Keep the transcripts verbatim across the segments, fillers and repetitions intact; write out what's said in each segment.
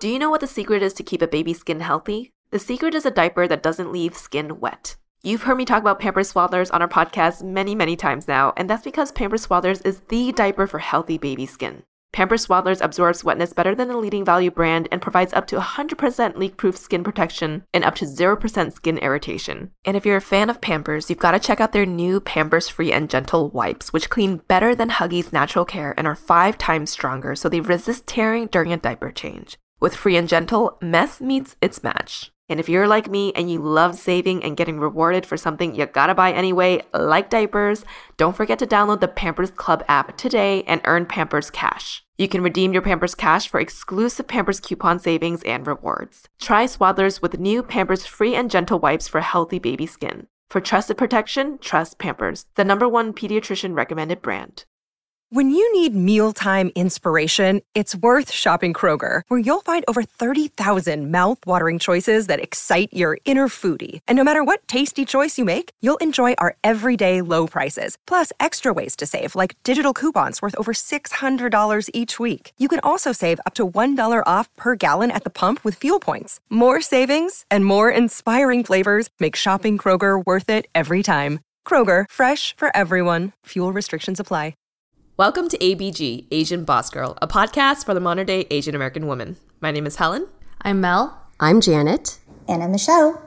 Do you know what the secret is to keep a baby's skin healthy? The secret is a diaper that doesn't leave skin wet. You've heard me talk about Pampers Swaddlers on our podcast many, many times now, and that's because Pampers Swaddlers is the diaper for healthy baby skin. Pampers Swaddlers absorbs wetness better than the leading value brand and provides up to one hundred percent leak-proof skin protection and up to zero percent skin irritation. And if you're a fan of Pampers, you've got to check out their new Pampers Free and Gentle wipes, which clean better than Huggies Natural Care and are five times stronger, so they resist tearing during a diaper change. With Free and Gentle, mess meets its match. And if you're like me and you love saving and getting rewarded for something you gotta buy anyway, like diapers, don't forget to download the Pampers Club app today and earn Pampers Cash. You can redeem your Pampers Cash for exclusive Pampers coupon savings and rewards. Try Swaddlers with new Pampers Free and Gentle wipes for healthy baby skin. For trusted protection, trust Pampers, the number one pediatrician recommended brand. When you need mealtime inspiration, it's worth shopping Kroger, where you'll find over thirty thousand mouth-watering choices that excite your inner foodie. And no matter what tasty choice you make, you'll enjoy our everyday low prices, plus extra ways to save, like digital coupons worth over six hundred dollars each week. You can also save up to one dollar off per gallon at the pump with fuel points. More savings and more inspiring flavors make shopping Kroger worth it every time. Kroger, fresh for everyone. Fuel restrictions apply. Welcome to A B G, Asian Boss Girl, a podcast for the modern-day Asian American woman. My name is Helen. I'm Mel. I'm Janet. And I'm Michelle.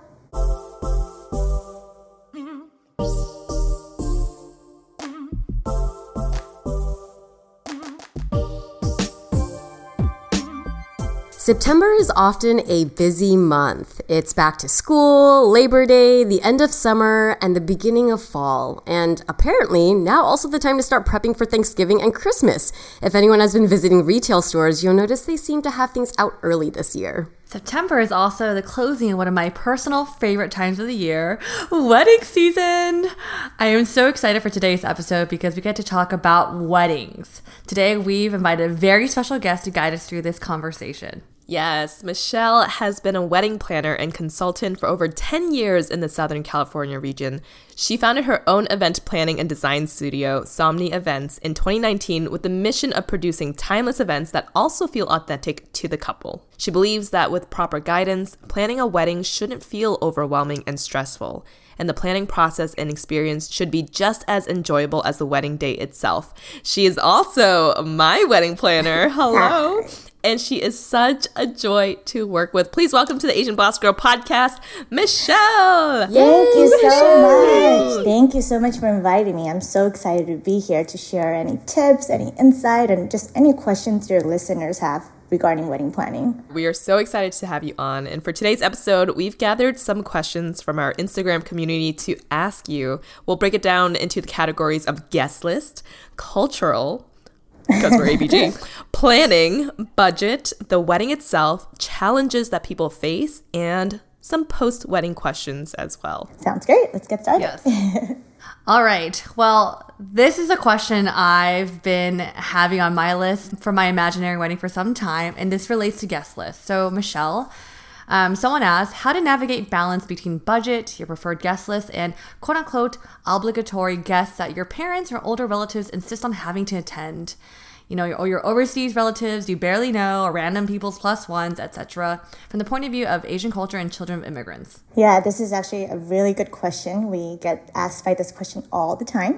September is often a busy month. It's back to school, Labor Day, the end of summer, and the beginning of fall. And apparently, now also the time to start prepping for Thanksgiving and Christmas. If anyone has been visiting retail stores, you'll notice they seem to have things out early this year. September is also the closing of one of my personal favorite times of the year, wedding season. I am so excited for today's episode because we get to talk about weddings. Today, we've invited a very special guest to guide us through this conversation. Yes, Michelle has been a wedding planner and consultant for over ten years in the Southern California region. She founded her own event planning and design studio, Somni Events, in twenty nineteen with the mission of producing timeless events that also feel authentic to the couple. She believes that with proper guidance, planning a wedding shouldn't feel overwhelming and stressful, and the planning process and experience should be just as enjoyable as the wedding day itself. She is also my wedding planner. Hello. And she is such a joy to work with. Please welcome to the Asian Boss Girl podcast, Michelle. Thank you so much. Thank you so much for inviting me. I'm so excited to be here to share any tips, any insight, and just any questions your listeners have regarding wedding planning. We are so excited to have you on. And for today's episode, we've gathered some questions from our Instagram community to ask you. We'll break it down into the categories of guest list, cultural, because we're A B G, planning, budget, the wedding itself, challenges that people face, and some post-wedding questions as well. Sounds great. Let's get started. Yes. All right. Well, this is a question I've been having on my list for my imaginary wedding for some time, and this relates to guest lists. So, Michelle, um, someone asked how to navigate balance between budget, your preferred guest list, and quote-unquote obligatory guests that your parents or older relatives insist on having to attend. You know, or your overseas relatives you barely know, or random people's plus ones, et cetera, from the point of view of Asian culture and children of immigrants? Yeah, this is actually a really good question. We get asked by this question all the time.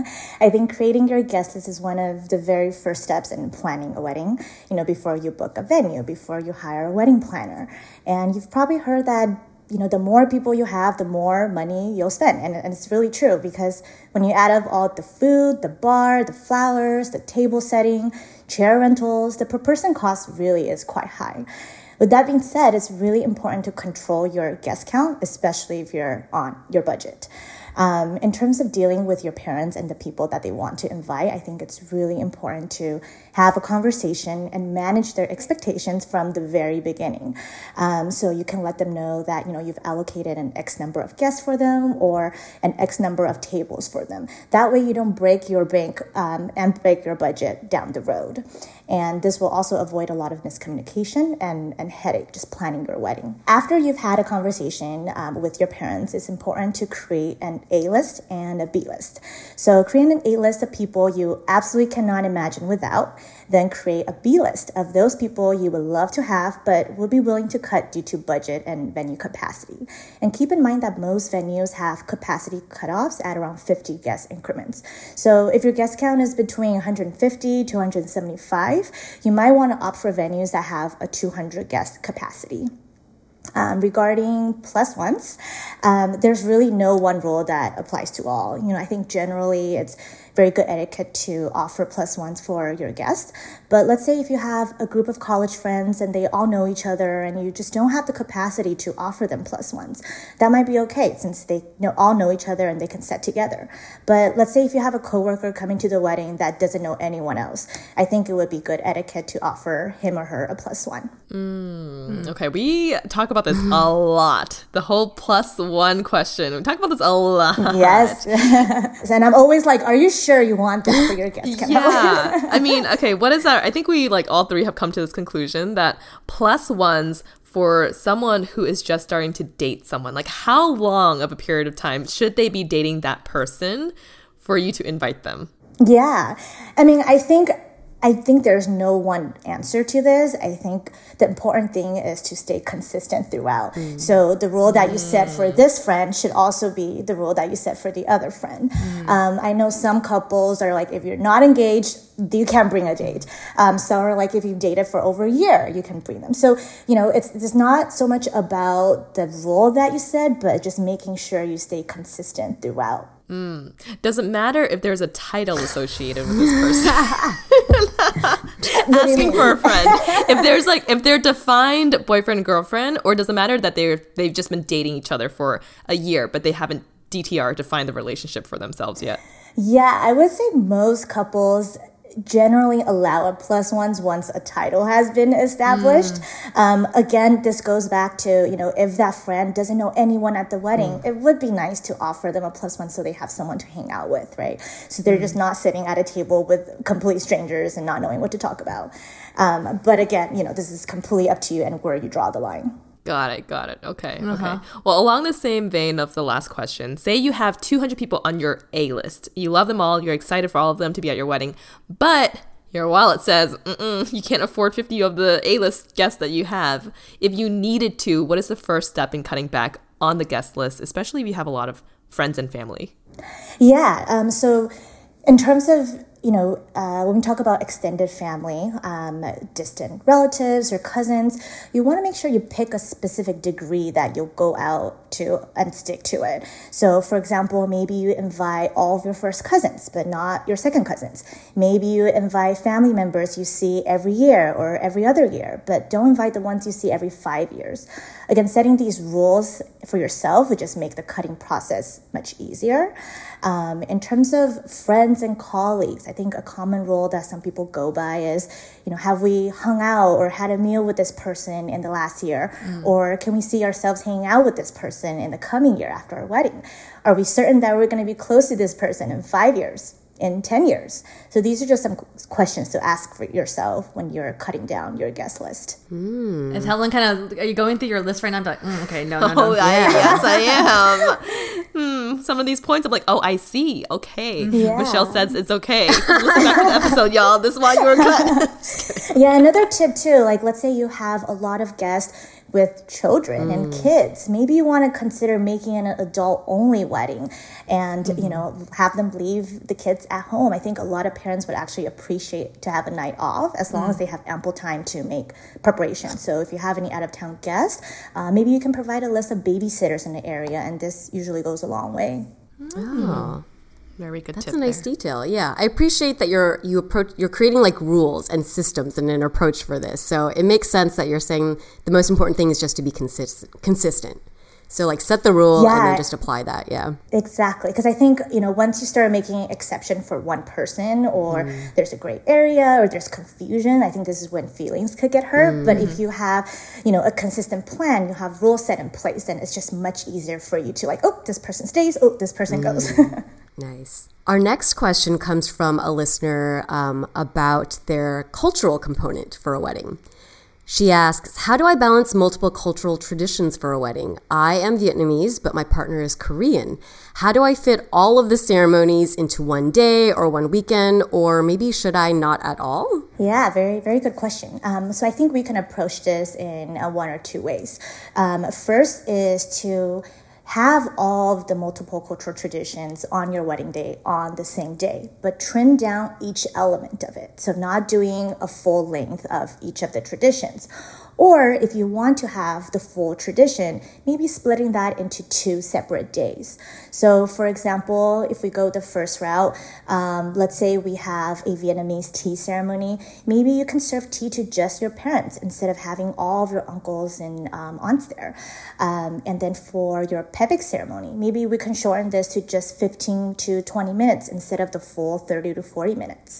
I think creating your guest list is one of the very first steps in planning a wedding, you know, before you book a venue, before you hire a wedding planner. And you've probably heard that, you know, the more people you have, the more money you'll spend. And, and it's really true because when you add up all the food, the bar, the flowers, the table setting, chair rentals, the per person cost really is quite high. With that being said, it's really important to control your guest count, especially if you're on your budget. Um, in terms of dealing with your parents and the people that they want to invite, I think it's really important to have a conversation and manage their expectations from the very beginning. Um, so you can let them know that, you know, you've allocated an X number of guests for them or an X number of tables for them. That way you don't break your bank um, and break your budget down the road. And this will also avoid a lot of miscommunication and, and headache just planning your wedding. After you've had a conversation um, with your parents, it's important to create an A list and a B list. So create an A list of people you absolutely cannot imagine without, then create a B list of those people you would love to have but would be willing to cut due to budget and venue capacity. And keep in mind that most venues have capacity cutoffs at around fifty guest increments. So if your guest count is between one hundred fifty to one hundred seventy-five, you might want to opt for venues that have a two hundred guest capacity. Um, regarding plus ones, um, there's really no one rule that applies to all. You know, I think generally it's very good etiquette to offer plus ones for your guests. But let's say if you have a group of college friends and they all know each other and you just don't have the capacity to offer them plus ones, that might be okay since they you know, all know each other and they can set together. But let's say if you have a coworker coming to the wedding that doesn't know anyone else, I think it would be good etiquette to offer him or her a plus one. Mm, okay, we talk about this a lot. The whole plus one question. We talk about this a lot. Yes. And I'm always like, are you sure you want that for your guests? Yeah. I mean, okay, what is that? I think we like all three have come to this conclusion that plus ones for someone who is just starting to date someone, like how long of a period of time should they be dating that person for you to invite them? Yeah. I mean, I think I think there's no one answer to this. I think the important thing is to stay consistent throughout. Mm. So the rule that you set for this friend should also be the rule that you set for the other friend. Mm. Um, I know some couples are like, if you're not engaged, you can't bring a date. Um, some are like, if you've dated for over a year, you can bring them. So, you know, it's, it's not so much about the rule that you set, but just making sure you stay consistent throughout. Mm. Doesn't matter if there's a title associated with this person. Asking for a friend. If there's like, if they're defined boyfriend and girlfriend, or does it matter that they're they've just been dating each other for a year, but they haven't D T R defined the relationship for themselves yet? Yeah, I would say most couples generally allow a plus ones once a title has been established. Mm. Um, again, this goes back to, you know, if that friend doesn't know anyone at the wedding, mm. it would be nice to offer them a plus one so they have someone to hang out with, right? So they're mm. just not sitting at a table with complete strangers and not knowing what to talk about. Um, but again, you know, this is completely up to you and where you draw the line. Got it. Got it. Okay. Uh-huh. Okay. Well, along the same vein of the last question, say you have two hundred people on your A list. You love them all. You're excited for all of them to be at your wedding, but your wallet says Mm-mm, you can't afford fifty of the A-list guests that you have. If you needed to, what is the first step in cutting back on the guest list, especially if you have a lot of friends and family? Yeah. Um, so in terms of you know, uh, when we talk about extended family, um, distant relatives or cousins, you want to make sure you pick a specific degree that you'll go out to and stick to it. So, for example, maybe you invite all of your first cousins, but not your second cousins. Maybe you invite family members you see every year or every other year, but don't invite the ones you see every five years. Again, setting these rules for yourself would just make the cutting process much easier. Um, in terms of friends and colleagues, I think a common rule that some people go by is, you know, have we hung out or had a meal with this person in the last year? Mm. Or can we see ourselves hanging out with this person in the coming year after our wedding? Are we certain that we're going to be close to this person in five years, in ten years? So these are just some questions to ask for yourself when you're cutting down your guest list. Mm. Is Helen kind of, are you going through your list right now? I'm like, mm, okay, no, no, no. Oh, I, yes, I am. hmm, some of these points, I'm like, oh, I see. Okay. Yeah. Michelle says it's okay. Listen back to the episode, y'all. This is why you were cut. Yeah, another tip too, like let's say you have a lot of guests with children mm. and kids. Maybe you want to consider making an adult-only wedding and, mm. you know, have them leave the kids at home. I think a lot of parents would actually appreciate to have a night off as long mm. as they have ample time to make preparations. So if you have any out-of-town guests, uh, maybe you can provide a list of babysitters in the area, and this usually goes a long way. Oh. Very good That's tip a nice there. detail. Yeah, I appreciate that you're you approach you're creating like rules and systems and an approach for this. So it makes sense that you're saying the most important thing is just to be consistent. Consistent. So like set the rule yeah, and then just apply that. Yeah, exactly. Because I think you know once you start making an exception for one person, or mm. there's a gray area, or there's confusion, I think this is when feelings could get hurt. Mm. But if you have you know a consistent plan, you have rules set in place, then it's just much easier for you to like, oh, this person stays, oh, this person mm. goes. Nice. Our next question comes from a listener um, about their cultural component for a wedding. She asks, how do I balance multiple cultural traditions for a wedding? I am Vietnamese, but my partner is Korean. How do I fit all of the ceremonies into one day or one weekend, or maybe should I not at all? Yeah, very, very good question. Um, so I think we can approach this in uh, one or two ways. Um, first is to have all of the multiple cultural traditions on your wedding day on the same day, but trim down each element of it. So not doing a full length of each of the traditions. Or if you want to have the full tradition, maybe splitting that into two separate days. So for example, if we go the first route, um, let's say we have a Vietnamese tea ceremony, maybe you can serve tea to just your parents instead of having all of your uncles and um, aunts there. Um, and then for your Pebik ceremony, maybe we can shorten this to just fifteen to twenty minutes instead of the full thirty to forty minutes.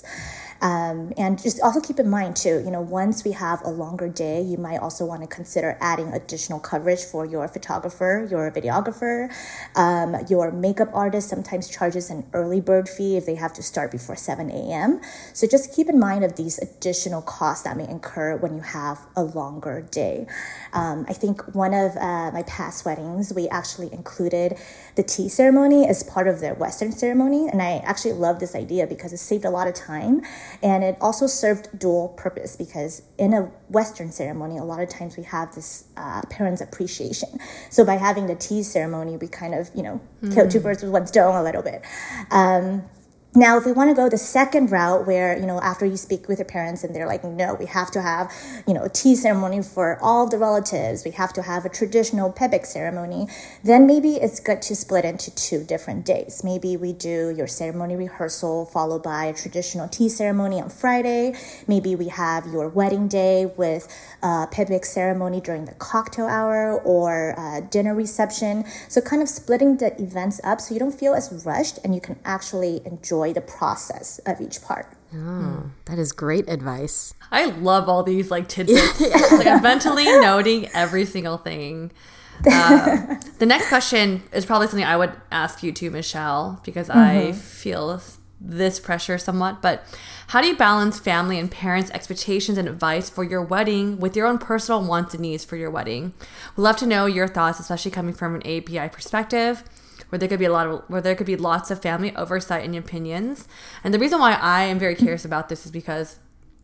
Um, and just also keep in mind too, you know, once we have a longer day, you might also want to consider adding additional coverage for your photographer, your videographer. Um, your makeup artist sometimes charges an early bird fee if they have to start before seven a.m. So just keep in mind of these additional costs that may incur when you have a longer day. Um, I think one of uh, my past weddings, we actually included the tea ceremony as part of their Western ceremony. And I actually love this idea because it saved a lot of time. And it also served dual purpose because in a Western ceremony, a lot of times we have this uh, parents' appreciation. So by having the tea ceremony, we kind of, you know, mm. kill two birds with one stone a little bit. Um, Now, if we want to go the second route where, you know, after you speak with your parents and they're like, no, we have to have, you know, a tea ceremony for all of the relatives. We have to have a traditional Pebik ceremony. Then maybe it's good to split into two different days. Maybe we do your ceremony rehearsal followed by a traditional tea ceremony on Friday. Maybe we have your wedding day with a Pebik ceremony during the cocktail hour or a dinner reception. So kind of splitting the events up so you don't feel as rushed and you can actually enjoy the process of each part. Oh, that is great advice. I love all these like tidbits. It's like I'm mentally noting every single thing. Um, the next question is probably something I would ask you too, Michelle, because mm-hmm. I feel this pressure somewhat. But how do you balance family and parents' expectations and advice for your wedding with your own personal wants and needs for your wedding? We'd love to know your thoughts, especially coming from an A P I perspective, where there could be a lot of where there could be lots of family oversight and opinions. And the reason why I am very curious about this is because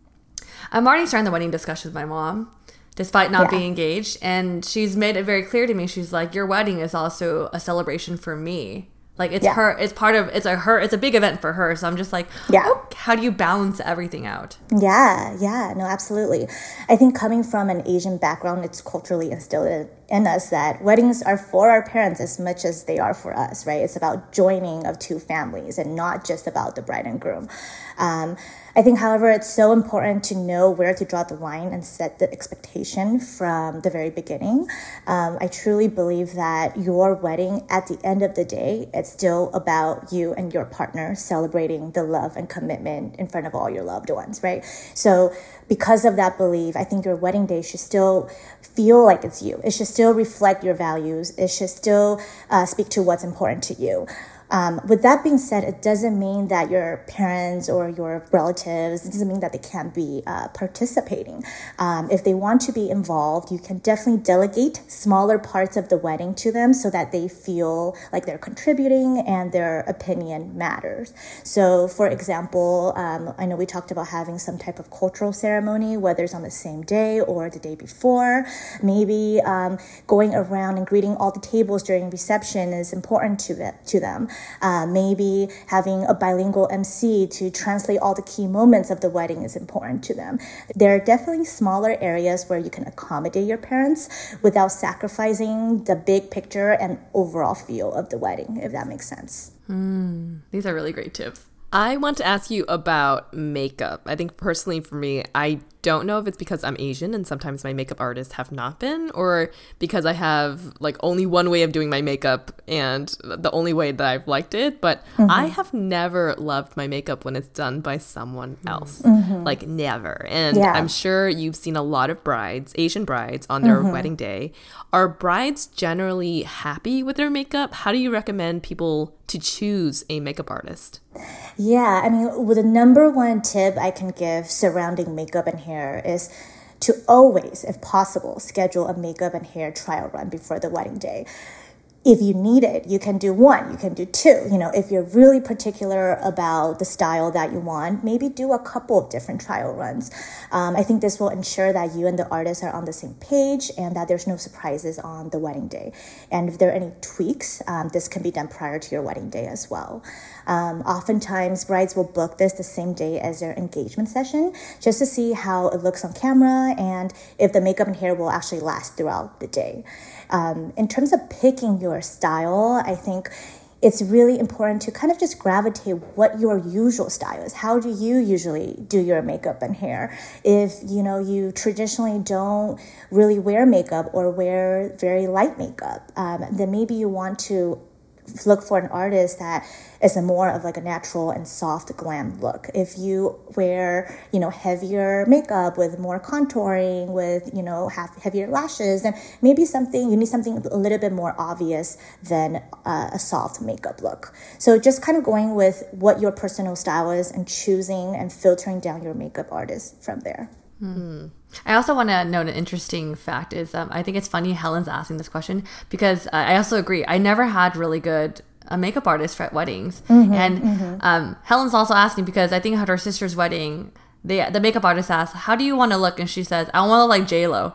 I'm already starting the wedding discussion with my mom, despite not yeah. being engaged. And she's made it very clear to me. She's like, your wedding is also a celebration for me. Like it's yeah. her, it's part of, it's a her, it's a big event for her. So I'm just like, yeah. oh, how do you balance everything out? Yeah, yeah, no, absolutely. I think coming from an Asian background, it's culturally instilled in us that weddings are for our parents as much as they are for us, right? It's about joining of two families and not just about the bride and groom. Um, I think, however, it's so important to know where to draw the line and set the expectation from the very beginning. Um, I truly believe that your wedding, at the end of the day, it's still about you and your partner celebrating the love and commitment in front of all your loved ones, right? So because of that belief, I think your wedding day should still feel like it's you. It should still reflect your values. It should still uh, speak to what's important to you. Um, with that being said, it doesn't mean that your parents or your relatives, it doesn't mean that they can't be uh, participating. Um, if they want to be involved, you can definitely delegate smaller parts of the wedding to them so that they feel like they're contributing and their opinion matters. So, for example, um, I know we talked about having some type of cultural ceremony, whether it's on the same day or the day before. Maybe um, going around and greeting all the tables during reception is important to, the, to them. Uh, maybe having a bilingual M C to translate all the key moments of the wedding is important to them. There are definitely smaller areas where you can accommodate your parents without sacrificing the big picture and overall feel of the wedding, if that makes sense. Mm, these are really great tips. I want to ask you about makeup. I think personally for me, I don't know if it's because I'm Asian and sometimes my makeup artists have not been, or because I have like only one way of doing my makeup and the only way that I've liked it. But mm-hmm. I have never loved my makeup when it's done by someone else. Mm-hmm. Like never. And yeah. I'm sure you've seen a lot of brides, Asian brides, on their mm-hmm. wedding day. Are brides generally happy with their makeup? How do you recommend people to choose a makeup artist? Yeah, I mean, well, the number one tip I can give surrounding makeup and hair is to always, if possible, schedule a makeup and hair trial run before the wedding day. If you need it, you can do one, you can do two. You know, if you're really particular about the style that you want, maybe do a couple of different trial runs. Um, I think this will ensure that you and the artist are on the same page and that there's no surprises on the wedding day. And if there are any tweaks, um, this can be done prior to your wedding day as well. Um, oftentimes, brides will book this the same day as their engagement session just to see how it looks on camera and if the makeup and hair will actually last throughout the day. Um, in terms of picking your style, I think it's really important to kind of just gravitate what your usual style is. How do you usually do your makeup and hair? If, you know, you traditionally don't really wear makeup or wear very light makeup, um, then maybe you want to look for an artist that is a more of like a natural and soft glam look. If you wear, you know, heavier makeup with more contouring, with, you know, have heavier lashes, then maybe something, you need something a little bit more obvious than uh, a soft makeup look. So just kind of going with what your personal style is and choosing and filtering down your makeup artist from there. Mm-hmm. I also want to note an interesting fact is um, I think it's funny Helen's asking this question because uh, I also agree. I never had really good uh, makeup artists for weddings. Mm-hmm, and mm-hmm. Um, Helen's also asking because I think at her sister's wedding, they, the makeup artist asked, how do you want to look? And she says, I want to look like J-Lo.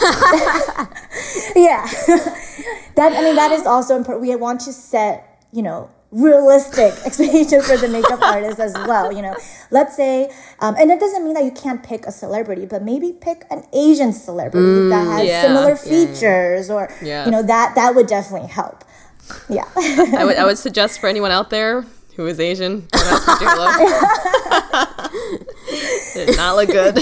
Yeah. that I mean, that is also important. We want to set, you know, realistic expectations for the makeup artist as well. You know, let's say, um, and it doesn't mean that you can't pick a celebrity, but maybe pick an Asian celebrity mm, that has yeah, similar features, yeah, or yeah. you know, that that would definitely help. Yeah, I would I would suggest for anyone out there who is Asian, don't ask for J-Lo. It did not look good.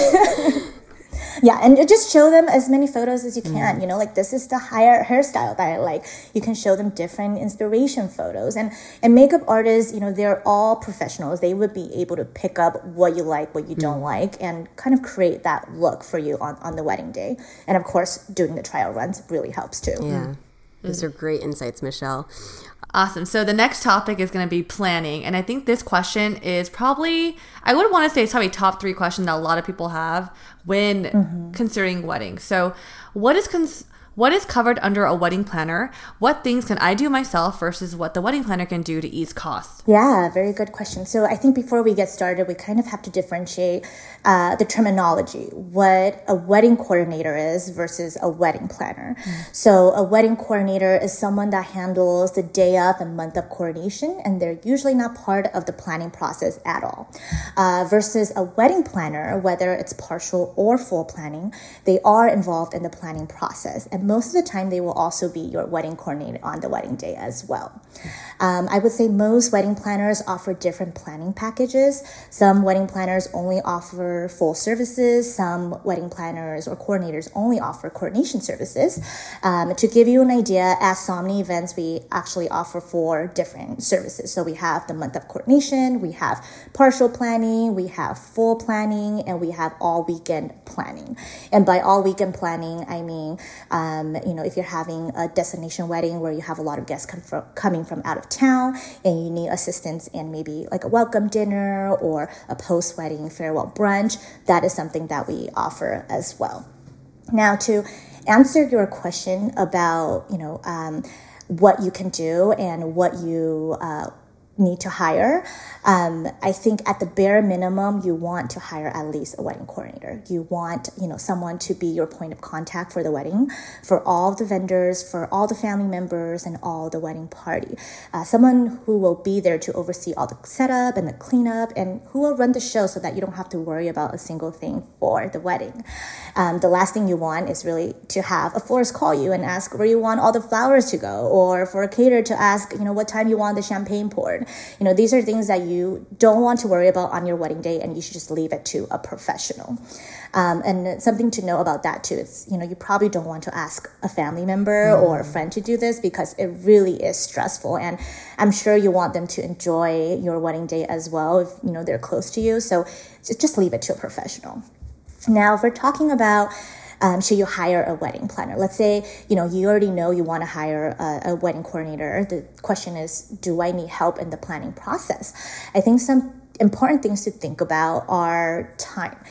Yeah, and just show them as many photos as you can. Mm. You know, like, this is the hair hairstyle that I like. You can show them different inspiration photos. And, and makeup artists, you know, they're all professionals. They would be able to pick up what you like, what you mm. don't like, and kind of create that look for you on, on the wedding day. And, of course, doing the trial runs really helps, too. Yeah. Mm. Those are great insights, Michelle. Awesome. So the next topic is going to be planning. And I think this question is probably, I would want to say it's probably top three question that a lot of people have when mm-hmm. considering weddings. So what is cons- what is covered under a wedding planner? What things can I do myself versus what the wedding planner can do to ease costs? Yeah, very good question. So I think before we get started, we kind of have to differentiate uh, the terminology, what a wedding coordinator is versus a wedding planner. Mm. So a wedding coordinator is someone that handles the day of and month of coordination, and they're usually not part of the planning process at all. Uh, versus a wedding planner, whether it's partial or full planning, they are involved in the planning process. And most of the time, they will also be your wedding coordinator on the wedding day as well. Um, I would say most wedding planners offer different planning packages. Some wedding planners only offer full services. Some wedding planners or coordinators only offer coordination services. Um, to give you an idea, at Somni Events, we actually offer four different services. So we have the month of coordination, we have partial planning, we have full planning, and we have all weekend planning. And by all weekend planning, I mean, um, you know, if you're having a destination wedding where you have a lot of guests come from, coming from out of town and you need assistance in maybe like a welcome dinner or a post-wedding farewell brunch, that is something that we offer as well. Now, to answer your question about, you know, um, what you can do and what you uh, need to hire, um, I think at the bare minimum, you want to hire at least a wedding coordinator. You want, you know, someone to be your point of contact for the wedding, for all the vendors, for all the family members, and all the wedding party. Uh, someone who will be there to oversee all the setup and the cleanup, and who will run the show so that you don't have to worry about a single thing for the wedding. Um, the last thing you want is really to have a florist call you and ask where you want all the flowers to go, or for a caterer to ask, you know, what time you want the champagne poured. You know, these are things that you don't want to worry about on your wedding day, and you should just leave it to a professional. Um, and something to know about that too is, you know, you probably don't want to ask a family member mm. or a friend to do this because it really is stressful. And I'm sure you want them to enjoy your wedding day as well if, you know, they're close to you. So just leave it to a professional. Now, if we're talking about Um, should you hire a wedding planner? Let's say, you know, you already know you want to hire a, a wedding coordinator. The question is, do I need help in the planning process? I think some important things to think about are time.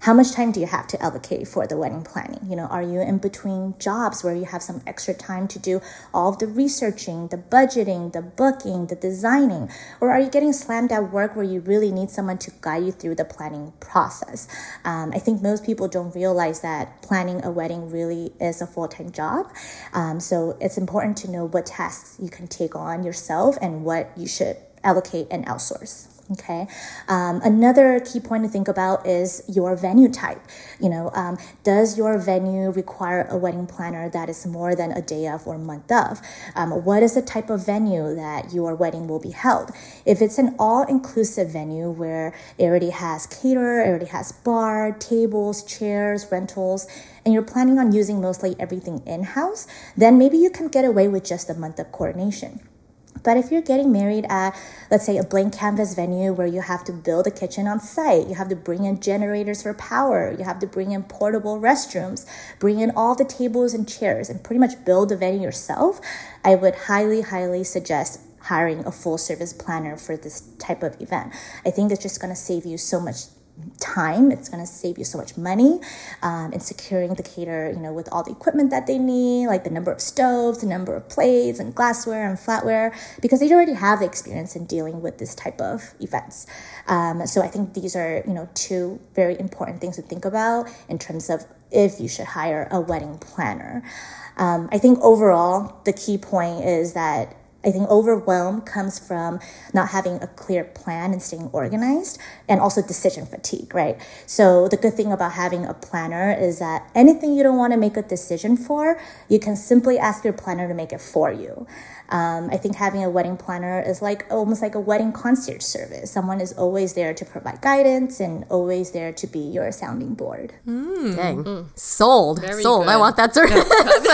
how much time do you have to allocate for the wedding planning? You know, are you in between jobs where you have some extra time to do all of the researching, the budgeting, the booking, the designing? Or are you getting slammed at work where you really need someone to guide you through the planning process? Um, I think most people don't realize that planning a wedding really is a full-time job. Um, so it's important to know what tasks you can take on yourself and what you should allocate and outsource. Okay. Um, another key point to think about is your venue type. You know, um, does your venue require a wedding planner that is more than a day of or month of? Um, what is the type of venue that your wedding will be held? If it's an all-inclusive venue where it already has caterer, it already has bar, tables, chairs, rentals, and you're planning on using mostly everything in-house, then maybe you can get away with just a month of coordination. But if you're getting married at, let's say, a blank canvas venue where you have to build a kitchen on site, you have to bring in generators for power, you have to bring in portable restrooms, bring in all the tables and chairs, and pretty much build the venue yourself, I would highly, highly suggest hiring a full-service planner for this type of event. I think it's just going to save you so much time. It's going to save you so much money um, in securing the caterer, you know, with all the equipment that they need, like the number of stoves, the number of plates and glassware and flatware, because they already have the experience in dealing with this type of events. Um, so I think these are, you know, two very important things to think about in terms of if you should hire a wedding planner. Um, I think overall, the key point is that I think overwhelm comes from not having a clear plan and staying organized, and also decision fatigue, right? So the good thing about having a planner is that anything you don't want to make a decision for, you can simply ask your planner to make it for you. Um, I think having a wedding planner is like almost like a wedding concierge service. Someone is always there to provide guidance and always there to be your sounding board. Mm. Dang. Mm. Sold. Very Sold. good. I want that service.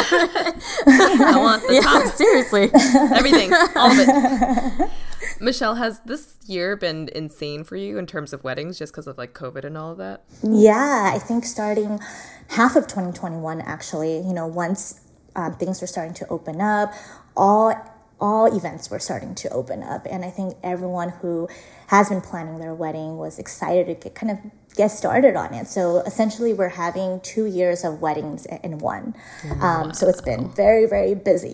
I want the yeah, top. Seriously. Everything. All of it. Michelle, has this year been insane for you in terms of weddings just because of like COVID and all of that? Yeah, I think starting half of twenty twenty-one, actually, you know, once um, things were starting to open up, all all events were starting to open up. And I think everyone who has been planning their wedding was excited to get, kind of get started on it. So essentially we're having two years of weddings in one. Wow. Um, so it's been very, very busy.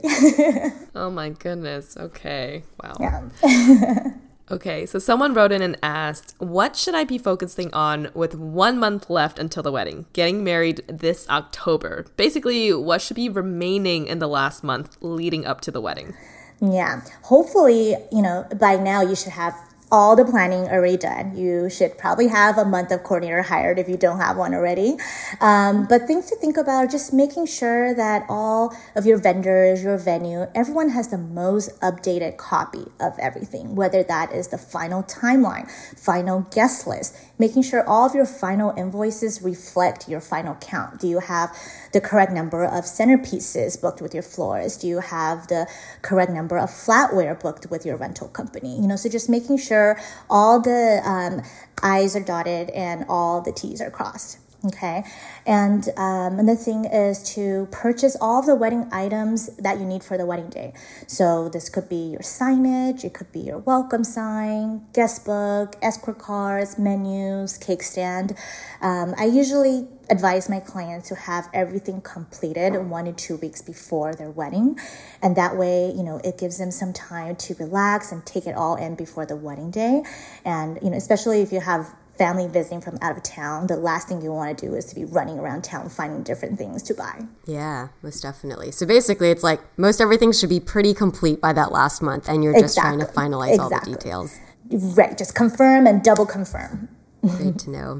Oh my goodness. Okay. Wow. Yeah. Okay, so someone wrote in and asked, what should I be focusing on with one month left until the wedding? Getting married this October. Basically, what should be remaining in the last month leading up to the wedding? Yeah. Hopefully, you know, by now you should have all the planning already done. You should probably have a month of coordinator hired if you don't have one already. Um, but things to think about are just making sure that all of your vendors, your venue, everyone has the most updated copy of everything, whether that is the final timeline, final guest list, making sure all of your final invoices reflect your count count. Do you have the correct number of centerpieces booked with your florist? Do you have the correct number of flatware booked with your rental company? You know, so just making sure all the um, I's are dotted and all the T's are crossed. Okay. And um, another thing is to purchase all of the wedding items that you need for the wedding day. So this could be your signage, it could be your welcome sign, guest book, escort cards, menus, cake stand. Um, I usually advise my clients to have everything completed one to two weeks before their wedding. And that way, you know, it gives them some time to relax and take it all in before the wedding day. And, you know, especially if you have family visiting from out of town, the last thing you want to do is to be running around town finding different things to buy. Yeah, most definitely. So basically, it's like most everything should be pretty complete by that last month, and you're just exactly. trying to finalize exactly. all the details. Right, just confirm and double confirm. Great to know.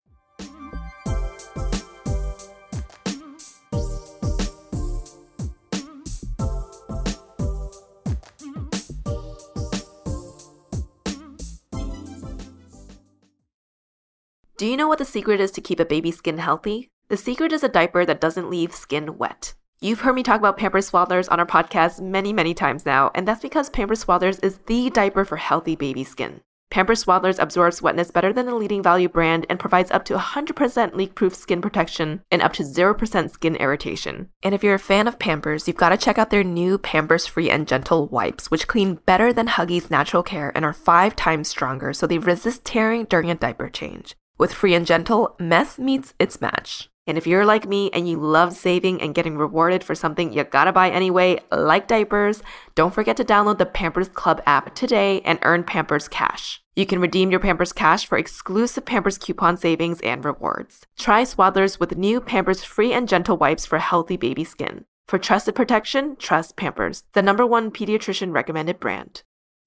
Do you know what the secret is to keep a baby's skin healthy? The secret is a diaper that doesn't leave skin wet. You've heard me talk about Pampers Swaddlers on our podcast many, many times now, and that's because Pampers Swaddlers is the diaper for healthy baby skin. Pampers Swaddlers absorbs wetness better than the leading value brand and provides up to one hundred percent leak-proof skin protection and up to zero percent skin irritation. And if you're a fan of Pampers, you've got to check out their new Pampers Free and Gentle wipes, which clean better than Huggies Natural Care and are five times stronger, so they resist tearing during a diaper change. With Free and Gentle, mess meets its match. And if you're like me and you love saving and getting rewarded for something you gotta buy anyway, like diapers, don't forget to download the Pampers Club app today and earn Pampers Cash. You can redeem your Pampers Cash for exclusive Pampers coupon savings and rewards. Try Swaddlers with new Pampers Free and Gentle wipes for healthy baby skin. For trusted protection, trust Pampers, the number one pediatrician recommended brand.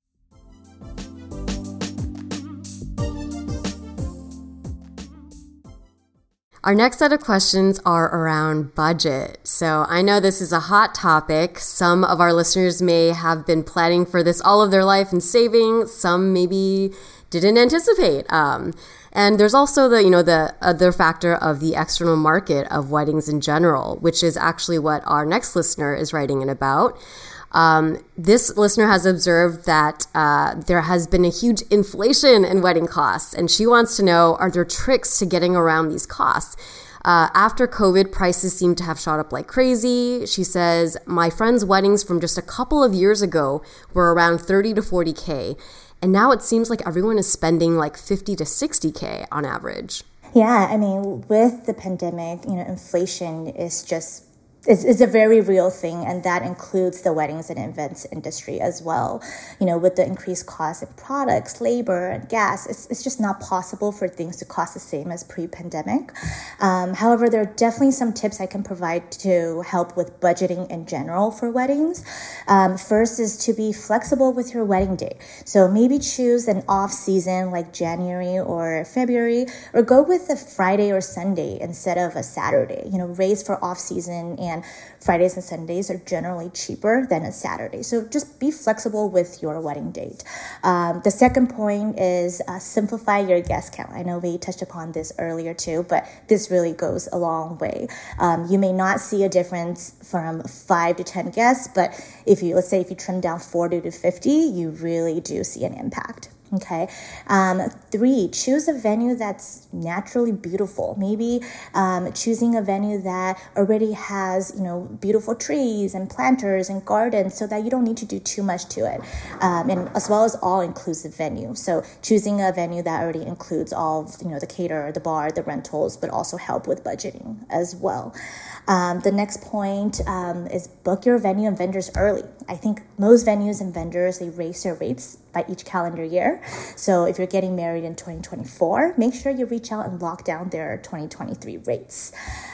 Our next set of questions are around budget. So I know this is a hot topic. Some of our listeners may have been planning for this all of their life and saving. Some maybe didn't anticipate. Um, and there's also the, you know, the other factor of the external market of weddings in general, which is actually what our next listener is writing in about. Um, this listener has observed that uh, there has been a huge inflation in wedding costs, and she wants to know, are there tricks to getting around these costs? Uh, after COVID, prices seem to have shot up like crazy. She says, my friends' weddings from just a couple of years ago were around thirty to forty K, and now it seems like everyone is spending like fifty to sixty K on average. Yeah, I mean, with the pandemic, you know, inflation is just It's, it's a very real thing, and that includes the weddings and events industry as well. You know, with the increased cost in products, labor, and gas, it's, it's just not possible for things to cost the same as pre-pandemic. Um, however, there are definitely some tips I can provide to help with budgeting in general for weddings. Um, first is to be flexible with your wedding date. So maybe choose an off season like January or February, or go with a Friday or Sunday instead of a Saturday. You know, rates for off season and And Fridays and Sundays are generally cheaper than a Saturday. So just be flexible with your wedding date. Um, the second point is uh, simplify your guest count. I know we touched upon this earlier too, but this really goes a long way. Um, you may not see a difference from five to ten guests, but if you, let's say if you trim down forty to fifty, you really do see an impact. Okay. Um, three, choose a venue that's naturally beautiful. Maybe um, choosing a venue that already has, you know, beautiful trees and planters and gardens so that you don't need to do too much to it. Um, and as well as all-inclusive venue. So choosing a venue that already includes all, of, you know, the caterer, the bar, the rentals, but also help with budgeting as well. Um, the next point um, is book your venue and vendors early. I think most venues and vendors, they raise their rates by each calendar year. So if you're getting married in twenty twenty-four, make sure you reach out and lock down their twenty twenty-three rates.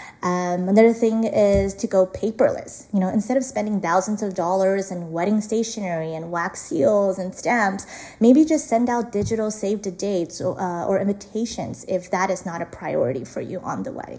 Um, another thing is to go paperless. You know, instead of spending thousands of dollars in wedding stationery and wax seals and stamps, maybe just send out digital save the dates or, uh, or invitations if that is not a priority for you on the wedding.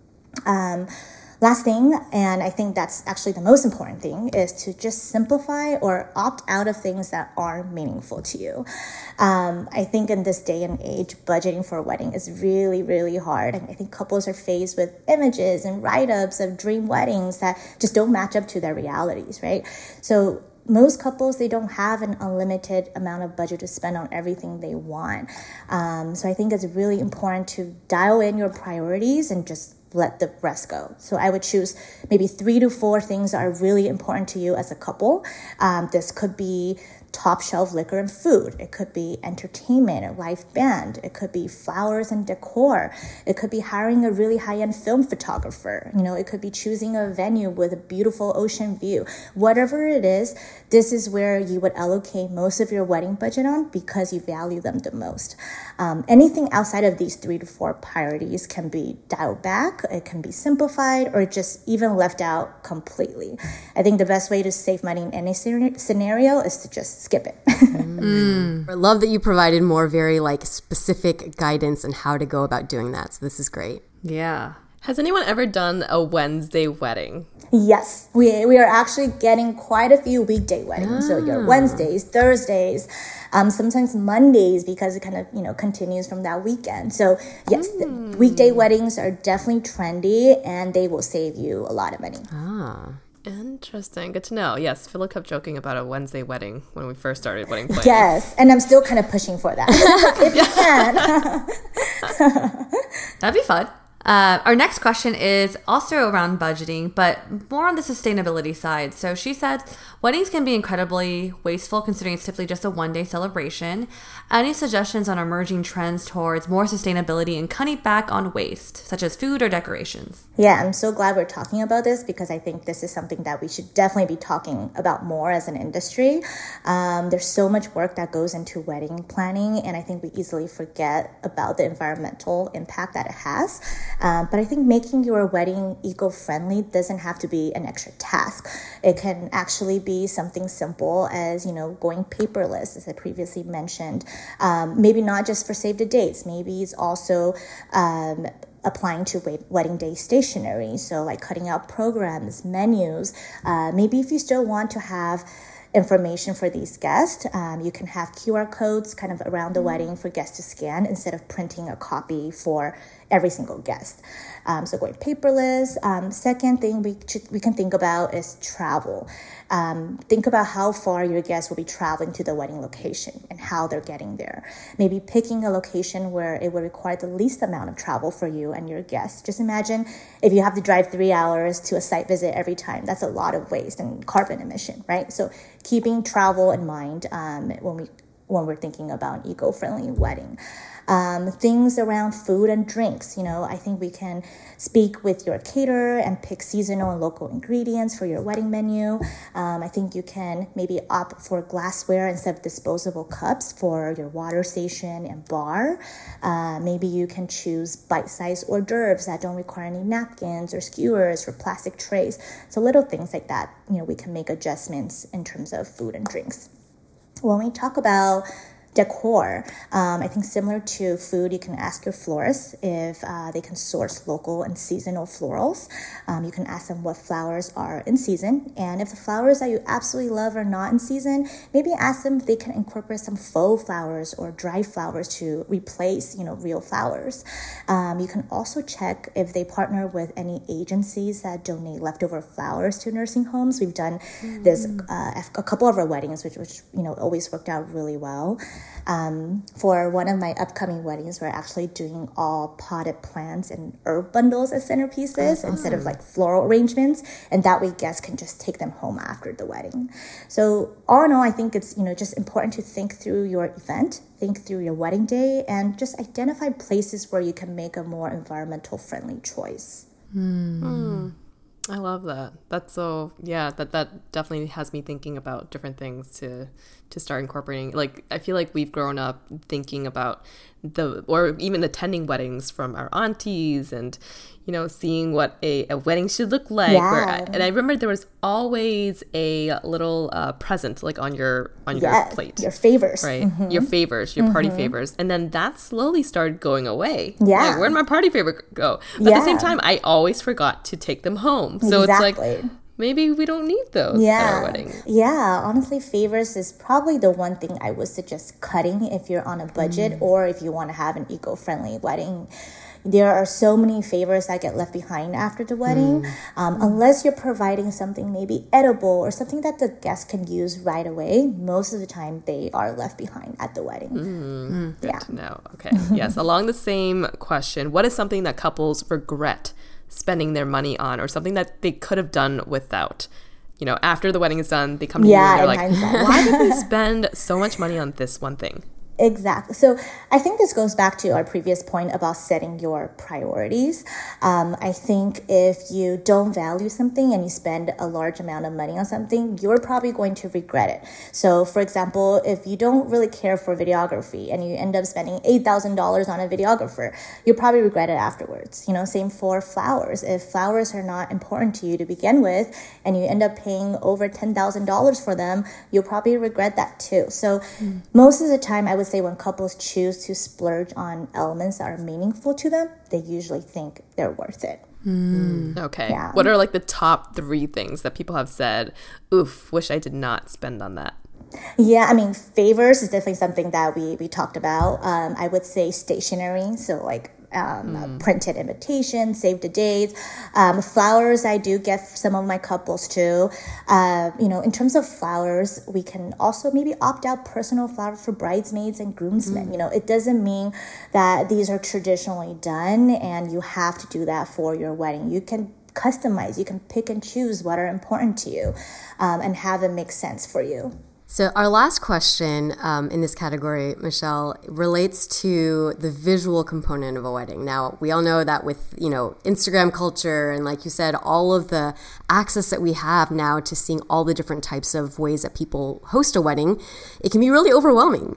Um, Last thing, and I think that's actually the most important thing, is to just simplify or opt out of things that aren't meaningful to you. Um, I think in this day and age, budgeting for a wedding is really, really hard. And I think couples are faced with images and write-ups of dream weddings that just don't match up to their realities, right? So most couples, they don't have an unlimited amount of budget to spend on everything they want. Um, so I think it's really important to dial in your priorities and just let the rest go. So I would choose maybe three to four things that are really important to you as a couple. Um, this could be top shelf liquor and food. It could be entertainment, a live band. It could be flowers and decor. It could be hiring a really high-end film photographer. You know, it could be choosing a venue with a beautiful ocean view. Whatever it is, this is where you would allocate most of your wedding budget on because you value them the most. Um, anything outside of these three to four priorities can be dialed back, it can be simplified, or just even left out completely. I think the best way to save money in any scenario is to just skip it. mm. I love that you provided more very like specific guidance on how to go about doing that. So this is great. Yeah. Has anyone ever done a Wednesday wedding? Yes, we we are actually getting quite a few weekday weddings. Ah. So your Wednesdays, Thursdays, um, sometimes Mondays, because it kind of, you know, continues from that weekend. So yes, mm. the weekday weddings are definitely trendy, and they will save you a lot of money. Ah. Interesting. Good to know. Yes, Philip kept joking about a Wednesday wedding when we first started wedding planning. Yes, and I'm still kind of pushing for that. If you can. That'd be fun. Uh, our next question is also around budgeting, but more on the sustainability side. So she said, weddings can be incredibly wasteful considering it's typically just a one-day celebration. Any suggestions on emerging trends towards more sustainability and cutting back on waste, such as food or decorations? Yeah, I'm so glad we're talking about this because I think this is something that we should definitely be talking about more as an industry. Um, there's so much work that goes into wedding planning, and I think we easily forget about the environmental impact that it has. Um, but I think making your wedding eco-friendly doesn't have to be an extra task. It can actually be something simple as, you know, going paperless, as I previously mentioned. Um, maybe not just for save the dates. Maybe it's also um, applying to wedding day stationery. So like cutting out programs, menus. Uh, maybe if you still want to have information for these guests, um, you can have Q R codes kind of around the wedding for guests to scan instead of printing a copy for every single guest. Um, so going paperless. Um, second thing we should, we can think about is travel. Um, think about how far your guests will be traveling to the wedding location and how they're getting there. Maybe picking a location where it will require the least amount of travel for you and your guests. Just imagine if you have to drive three hours to a site visit every time. That's a lot of waste and carbon emission, right? So keeping travel in mind um, when we when we're thinking about an eco-friendly wedding. Um, things around food and drinks, you know, I think we can speak with your caterer and pick seasonal and local ingredients for your wedding menu. Um, I think you can maybe opt for glassware instead of disposable cups for your water station and bar. Uh, maybe you can choose bite-sized hors d'oeuvres that don't require any napkins or skewers or plastic trays. So little things like that, you know, we can make adjustments in terms of food and drinks. When we talk about decor, um, I think similar to food, you can ask your florist if uh, they can source local and seasonal florals. Um, you can ask them what flowers are in season. And if the flowers that you absolutely love are not in season, maybe ask them if they can incorporate some faux flowers or dry flowers to replace, you know, real flowers. Um, you can also check if they partner with any agencies that donate leftover flowers to nursing homes. We've done mm. this uh, a couple of our weddings, which, which you know, always worked out really well. Um, for one of my upcoming weddings, we're actually doing all potted plants and herb bundles as centerpieces uh-huh. instead of like floral arrangements, and that way guests can just take them home after the wedding. So all in all, I think it's, you know, just important to think through your event, think through your wedding day, and just identify places where you can make a more environmental friendly choice. Mm. Mm. I love that. That's so, yeah, that, that definitely has me thinking about different things to to start incorporating. Like, I feel like we've grown up thinking about the, or even attending weddings from our aunties and, you know, seeing what a, a wedding should look like. Yeah. Where I, and I remember there was always a little uh, present, like on your on your yes, plate. Your favors. Right? Mm-hmm. Your favors, your mm-hmm. party favors. And then that slowly started going away. Yeah. Like, where'd my party favor go? But yeah. at the same time, I always forgot to take them home. So exactly. it's like, maybe we don't need those yeah. at our wedding. Yeah, honestly, favors is probably the one thing I would suggest cutting if you're on a budget mm. or if you want to have an eco-friendly wedding. There are so many favors that get left behind after the wedding. Mm. Um, unless you're providing something maybe edible or something that the guests can use right away, most of the time they are left behind at the wedding. Mm. Mm. Good yeah. to know. Okay. Yes, along the same question, what is something that couples regret spending their money on, or something that they could have done without? You know, after the wedding is done, they come to yeah, you and they're like, why did we spend so much money on this one thing? Exactly. So I think this goes back to our previous point about setting your priorities. Um, I think if you don't value something and you spend a large amount of money on something, you're probably going to regret it. So for example, if you don't really care for videography and you end up spending eight thousand dollars on a videographer, you'll probably regret it afterwards. You know, same for flowers. If flowers are not important to you to begin with and you end up paying over ten thousand dollars for them, you'll probably regret that too. So mm. most of the time, I would say when couples choose to splurge on elements that are meaningful to them, they usually think they're worth it. Mm. Okay. Yeah. What are like the top three things that people have said, oof, wish I did not spend on that? Yeah, I mean, favors is definitely something that we, we talked about. Um, I would say stationery. So like um, mm. printed invitations, save the dates. Um, flowers, I do get some of my couples too. Uh, you know, in terms of flowers, we can also maybe opt out personal flowers for bridesmaids and groomsmen. Mm. You know, it doesn't mean that these are traditionally done and you have to do that for your wedding. You can customize, you can pick and choose what are important to you um, and have it make sense for you. So our last question um, in this category, Michelle, relates to the visual component of a wedding. Now, we all know that with, you know, Instagram culture and, like you said, all of the access that we have now to seeing all the different types of ways that people host a wedding, it can be really overwhelming.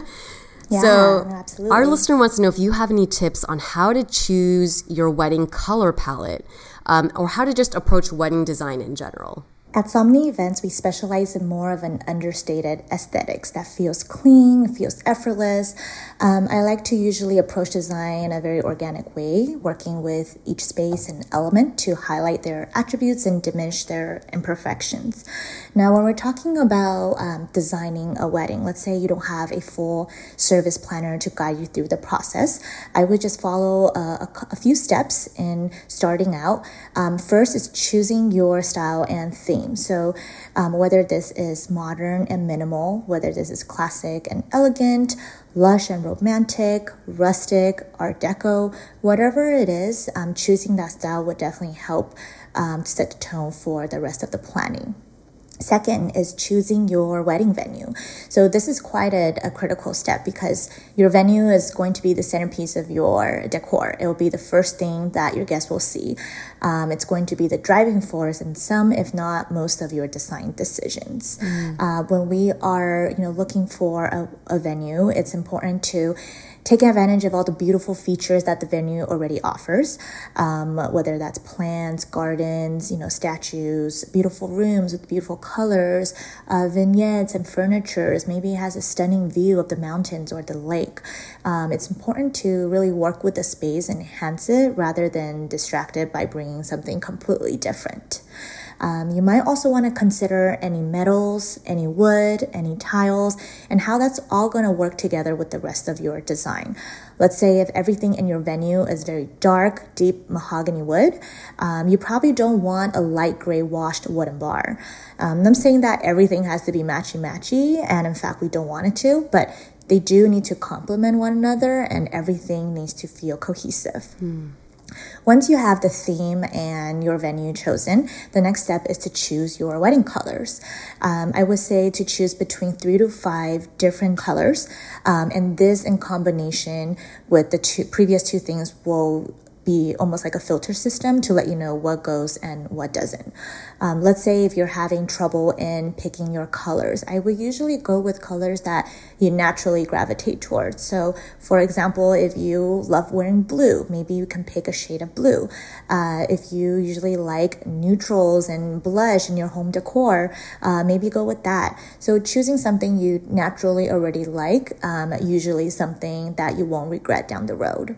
Yeah, so absolutely. Our listener wants to know if you have any tips on how to choose your wedding color palette um, or how to just approach wedding design in general. At Somni Events, we specialize in more of an understated aesthetics that feels clean, feels effortless. Um, I like to usually approach design in a very organic way, working with each space and element to highlight their attributes and diminish their imperfections. Now, when we're talking about um, designing a wedding, let's say you don't have a full service planner to guide you through the process, I would just follow a, a, a few steps in starting out. Um, first is choosing your style and theme. So um, whether this is modern and minimal, whether this is classic and elegant, lush and romantic, rustic, art deco, whatever it is, um, choosing that style would definitely help um, set the tone for the rest of the planning. Second is choosing your wedding venue. So this is quite a, a critical step because your venue is going to be the centerpiece of your decor. It will be the first thing that your guests will see. Um, it's going to be the driving force in some, if not most, of your design decisions. Mm. Uh, when we are, you know, looking for a, a venue, it's important to take advantage of all the beautiful features that the venue already offers, um, whether that's plants, gardens, you know, statues, beautiful rooms with beautiful colors, uh, vignettes and furnitures. Maybe it has a stunning view of the mountains or the lake. Um, it's important to really work with the space and enhance it rather than distract it by bringing something completely different. Um, you might also want to consider any metals, any wood, any tiles, and how that's all going to work together with the rest of your design. Let's say if everything in your venue is very dark, deep mahogany wood, um, you probably don't want a light gray washed wooden bar. Um, I'm saying that everything has to be matchy-matchy, and in fact, we don't want it to, but they do need to complement one another, and everything needs to feel cohesive. Hmm. Once you have the theme and your venue chosen, the next step is to choose your wedding colors. Um, I would say to choose between three to five different colors, um, and this in combination with the two previous two things will be almost like a filter system to let you know what goes and what doesn't. Um, let's say if you're having trouble in picking your colors, I would usually go with colors that you naturally gravitate towards. So for example, if you love wearing blue, maybe you can pick a shade of blue. Uh, if you usually like neutrals and blush in your home decor, uh, maybe go with that. So choosing something you naturally already like, um, usually something that you won't regret down the road.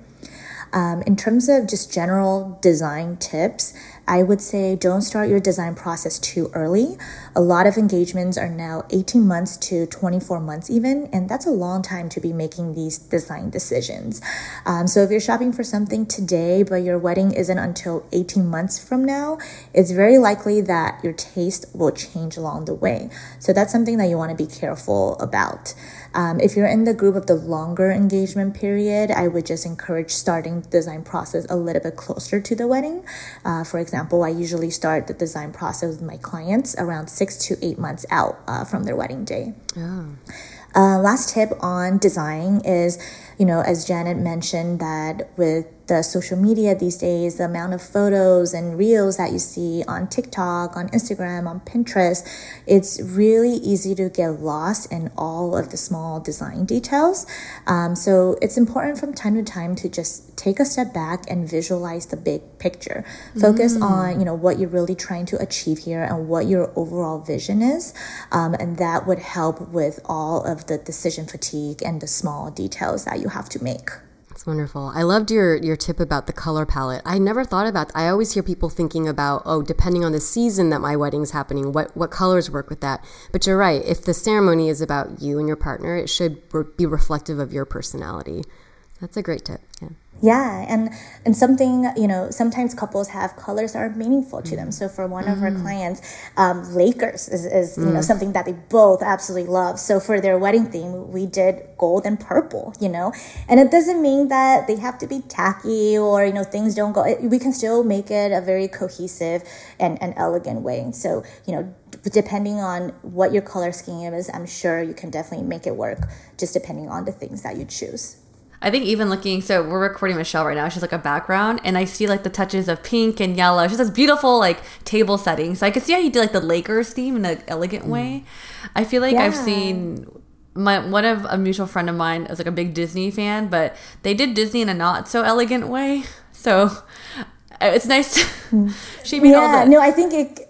Um, in terms of just general design tips, I would say don't start your design process too early. A lot of engagements are now eighteen months to twenty-four months even, and that's a long time to be making these design decisions. Um, so if you're shopping for something today, but your wedding isn't until eighteen months from now, it's very likely that your taste will change along the way. So that's something that you want to be careful about. Um, if you're in the group of the longer engagement period, I would just encourage starting the design process a little bit closer to the wedding. Uh, for example, I usually start the design process with my clients around six to eight months out uh, from their wedding day. Oh. Uh, last tip on design is, you know, as Janet mentioned, that with the social media these days, the amount of photos and reels that you see on TikTok, on Instagram, on Pinterest, it's really easy to get lost in all of the small design details. Um, so it's important from time to time to just take a step back and visualize the big picture. Focus mm. on, you know, what you're really trying to achieve here and what your overall vision is. Um, and that would help with all of the decision fatigue and the small details that you have to make. That's wonderful. I loved your, your tip about the color palette. I never thought about, I always hear people thinking about, oh, depending on the season that my wedding's happening, what, what colors work with that. But you're right. If the ceremony is about you and your partner, it should be reflective of your personality. That's a great tip. Yeah. Yeah, and and something, you know, sometimes couples have colors that are meaningful to them. So for one mm. of our clients, um, Lakers is, is mm. you know, something that they both absolutely love. So for their wedding theme, we did gold and purple, you know. And it doesn't mean that they have to be tacky or, you know, things don't go. We can still make it a very cohesive and, and elegant way. So, you know, depending on what your color scheme is, I'm sure you can definitely make it work just depending on the things that you choose. I think even looking, so we're recording Michelle right now. She's like a background, and I see like the touches of pink and yellow. She has this beautiful like table setting. So I could see how you did like the Lakers theme in an elegant way. I feel like yeah. I've seen my one of a mutual friend of mine is like a big Disney fan, but they did Disney in a not so elegant way. So it's nice. To, she made yeah, all the. No, I think it.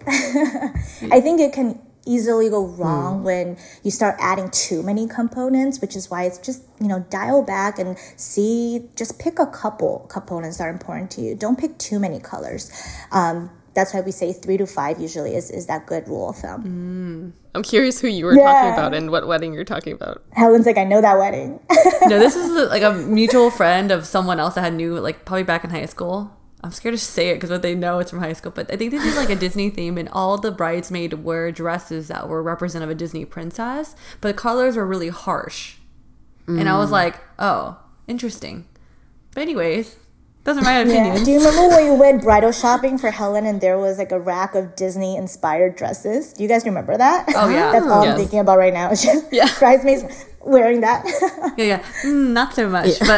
I think it can easily go wrong mm. when you start adding too many components, which is why it's just, you know, dial back and see, just pick a couple components that are important to you. Don't pick too many colors. Um, that's why we say three to five usually is, is that good rule of thumb. Mm. I'm curious who you were yeah. talking about and what wedding you're talking about. Helen's like, I know that wedding. No, this is like a mutual friend of someone else that had knew, like probably back in high school. I'm scared to say it because what they know it's from high school, but I think they did like a Disney theme, and all the bridesmaids wore dresses that were representative of a Disney princess, but the colors were really harsh. Mm. And I was like, oh, interesting. But anyways, those are my opinions. Yeah. Do you remember when you went bridal shopping for Helen and there was like a rack of Disney inspired dresses? Do you guys remember that? Oh yeah. That's all yes. I'm thinking about right now. It's just yeah. bridesmaids wearing that. yeah, yeah. Mm, not so much, yeah. but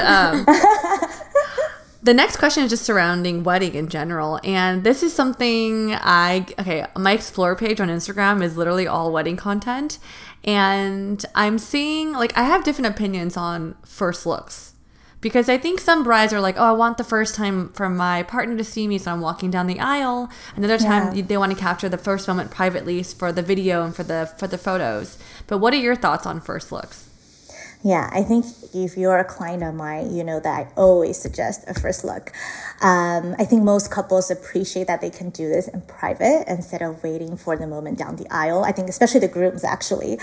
um the next question is just surrounding wedding in general. And this is something I, okay, my Explore page on Instagram is literally all wedding content. And I'm seeing, like, I have different opinions on first looks. Because I think some brides are like, oh, I want the first time for my partner to see me, so I'm walking down the aisle. Another time yeah. they want to capture the first moment privately for the video and for the for the photos. But what are your thoughts on first looks? Yeah, I think if you're a client of mine, you know that I always suggest a first look. Um, I think most couples appreciate that they can do this in private instead of waiting for the moment down the aisle. I think especially the grooms, actually.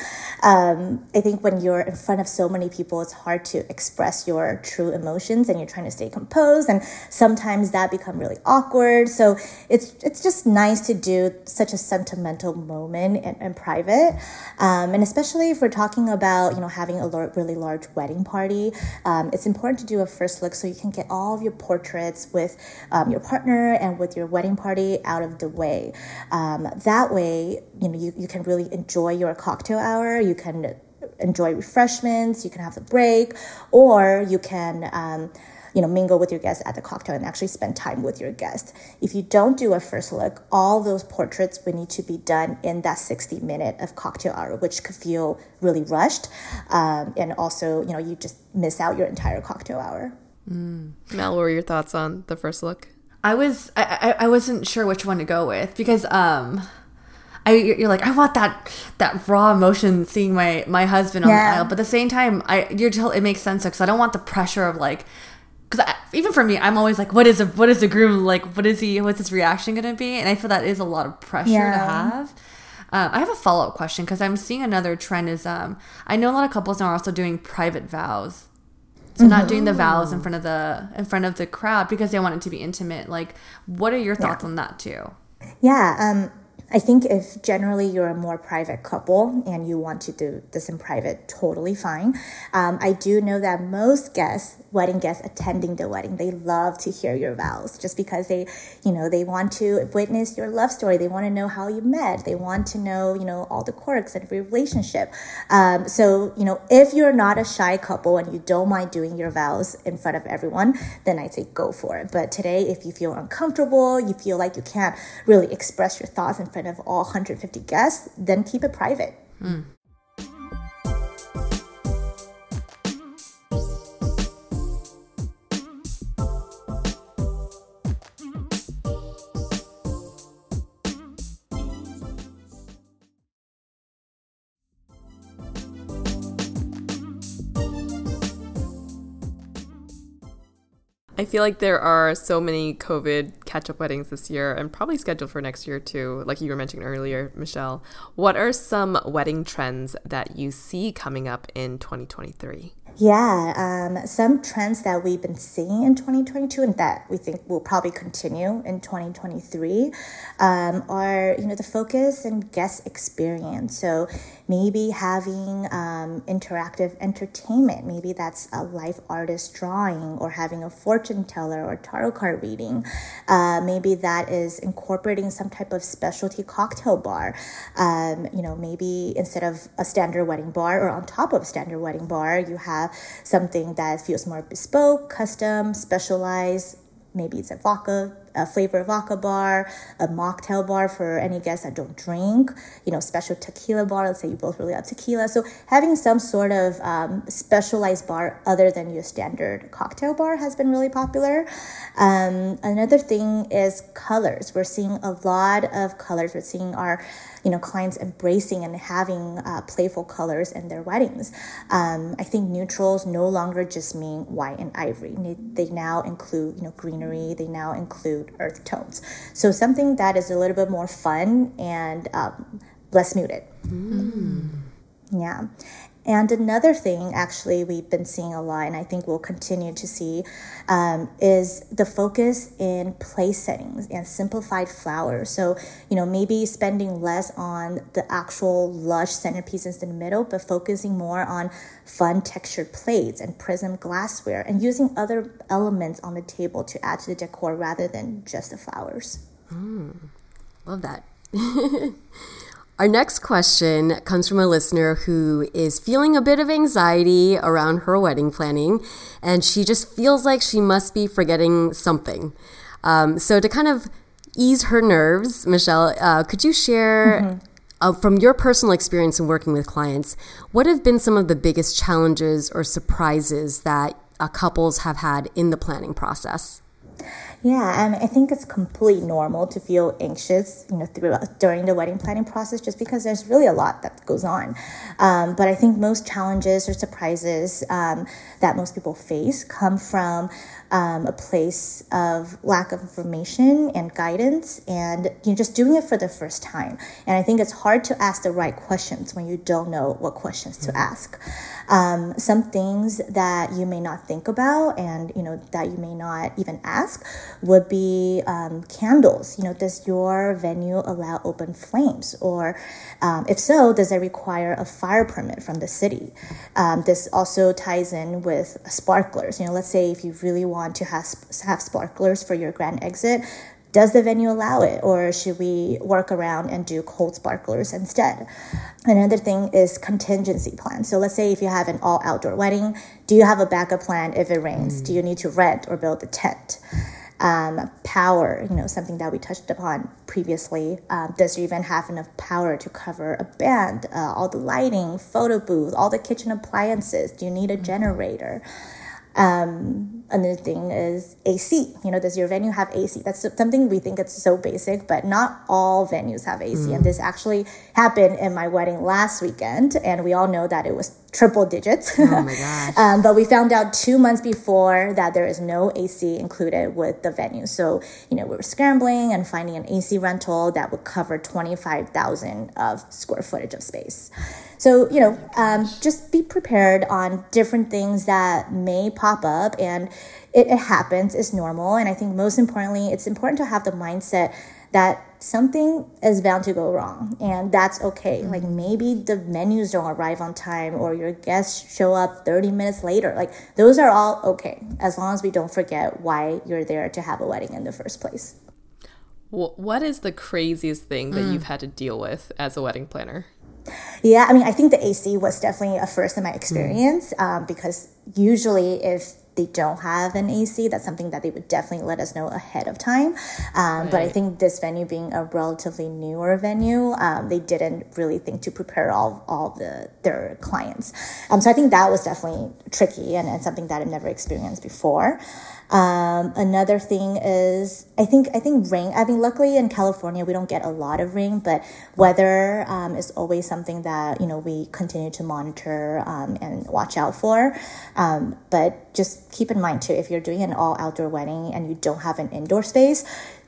Um, I think when you're in front of so many people, it's hard to express your true emotions and you're trying to stay composed. And sometimes that becomes really awkward. So it's it's just nice to do such a sentimental moment in, in private. Um, and especially if we're talking about, you know, having a really large wedding party, um, it's important to do a first look so you can get all of your portraits with um, your partner and with your wedding party out of the way. Um, that way, you know, you, you can really enjoy your cocktail hour. You can enjoy refreshments. You can have a break, or you can um, you know, mingle with your guests at the cocktail and actually spend time with your guest. If you don't do a first look, all those portraits would need to be done in that sixty minute of cocktail hour, which could feel really rushed. Um, and also, you know, you just miss out your entire cocktail hour. Mm. Mel, what were your thoughts on the first look? I was, I, I, I wasn't sure which one to go with because, um, I, you're like, I want that that raw emotion seeing my, my husband on yeah. the aisle. But at the same time, I you're tell it makes sense because I don't want the pressure of like, because even for me, I'm always like, what is a what is the groom like? What is he? What's his reaction going to be? And I feel that is a lot of pressure yeah. to have. Um, I have a follow up question because I'm seeing another trend is um I know a lot of couples now are also doing private vows, so mm-hmm. not doing the vows in front of the in front of the crowd because they want it to be intimate. Like, what are your thoughts yeah. on that too? Yeah. Um. I think if generally you're a more private couple and you want to do this in private, totally fine. Um, I do know that most guests, wedding guests attending the wedding, they love to hear your vows just because they, you know, they want to witness your love story. They want to know how you met. They want to know, you know, all the quirks of your relationship. Um, so, you know, if you're not a shy couple and you don't mind doing your vows in front of everyone, then I'd say go for it. But today, if you feel uncomfortable, you feel like you can't really express your thoughts in front of all one hundred fifty guests, then keep it private. Mm. I feel like there are so many COVID catch-up weddings this year and probably scheduled for next year too, like you were mentioning earlier, Michelle. What are some wedding trends that you see coming up in twenty twenty-three? Yeah, um, some trends that we've been seeing in twenty twenty-two and that we think will probably continue in twenty twenty-three um, are, you know, the focus and guest experience. So maybe having um, interactive entertainment, maybe that's a live artist drawing or having a fortune teller or tarot card reading. Uh, maybe that is incorporating some type of specialty cocktail bar. Um, you know, maybe instead of a standard wedding bar or on top of a standard wedding bar, you have something that feels more bespoke, custom, specialized. Maybe it's a vodka, a flavor vodka bar, a mocktail bar for any guests that don't drink, you know, special tequila bar. Let's say you both really love tequila. So having some sort of um, specialized bar other than your standard cocktail bar has been really popular. Um, another thing is colors. We're seeing a lot of colors. We're seeing our, you know, clients embracing and having uh, playful colors in their weddings. Um, I think neutrals no longer just mean white and ivory. They now include, you know, greenery. They now include earth tones. So something that is a little bit more fun and um, less muted. Mm. Yeah. And another thing, actually, we've been seeing a lot, and I think we'll continue to see, um, is the focus in place settings and simplified flowers. So, you know, maybe spending less on the actual lush centerpieces in the middle, but focusing more on fun textured plates and prism glassware and using other elements on the table to add to the decor rather than just the flowers. Mm, love that. Our next question comes from a listener who is feeling a bit of anxiety around her wedding planning, and she just feels like she must be forgetting something. Um, so to kind of ease her nerves, Michelle, uh, could you share mm-hmm. uh, from your personal experience in working with clients, what have been some of the biggest challenges or surprises that uh, couples have had in the planning process? Yeah, um, I think it's completely normal to feel anxious, you know, throughout during the wedding planning process, just because there's really a lot that goes on. Um, but I think most challenges or surprises um, that most people face come from um, a place of lack of information and guidance, and you're just doing it for the first time. And I think it's hard to ask the right questions when you don't know what questions to ask. Um, some things that you may not think about, and you know that you may not even ask, would be um, candles. You know, does your venue allow open flames? Or um, if so, does it require a fire permit from the city? Um, this also ties in with sparklers. You know, let's say if you really want to have, have sparklers for your grand exit, does the venue allow it, or should we work around and do cold sparklers instead? Another thing is contingency plan. So let's say if you have an all outdoor wedding, do you have a backup plan if it rains? Mm. Do you need to rent or build a tent? Um, power, you know, something that we touched upon previously. Um, does you even have enough power to cover a band, uh, all the lighting, photo booth, all the kitchen appliances? Do you need a generator? Um, another thing is A C. You know, does your venue have A C? That's something we think it's so basic, but not all venues have A C. Mm. And this actually happened in my wedding last weekend, and we all know that it was triple digits. Oh my gosh. um, but we found out two months before that there is no A C included with the venue. So, you know, we were scrambling and finding an A C rental that would cover twenty-five thousand of square footage of space. So, you know, um, just be prepared on different things that may pop up, and it, it happens, it's normal. And I think most importantly, it's important to have the mindset that something is bound to go wrong, and that's okay. Mm-hmm. Like maybe the menus don't arrive on time, or your guests show up thirty minutes later. Like those are all okay, as long as we don't forget why you're there to have a wedding in the first place. What is the craziest thing that mm. you've had to deal with as a wedding planner? Yeah, I mean, I think the A C was definitely a first in my experience, mm. um, because usually if they don't have an A C, that's something that they would definitely let us know ahead of time. Um, right. But I think this venue being a relatively newer venue, um, they didn't really think to prepare all all the their clients. Um, so I think that was definitely tricky and, and something that I've never experienced before. Um, another thing is, I think, I think rain, I mean, luckily in California, we don't get a lot of rain, but weather, um, is always something that, you know, we continue to monitor, um, and watch out for. Um, but just keep in mind too, if you're doing an all outdoor wedding and you don't have an indoor space,